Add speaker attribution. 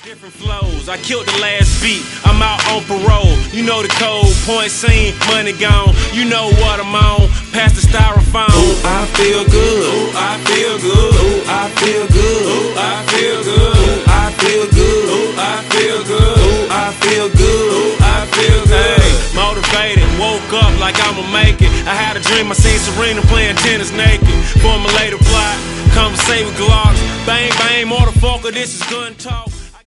Speaker 1: Different flows, I killed the last beat, I'm out on parole. You know the code, point scene, money gone. You know what I'm on, past the styrofoam.
Speaker 2: Ooh, I feel good. Ooh, I feel good. Ooh, I feel good. Ooh, I feel good. Ooh, I feel good. Ooh, I feel good. Ooh, I feel good. Ooh, I feel good.
Speaker 1: Hey, motivated, woke up like I'ma make it. I had a dream, I seen Serena playing tennis naked. Formulated plot, conversate with Glocks. Bang, bang, motherfucker, this is gun talk.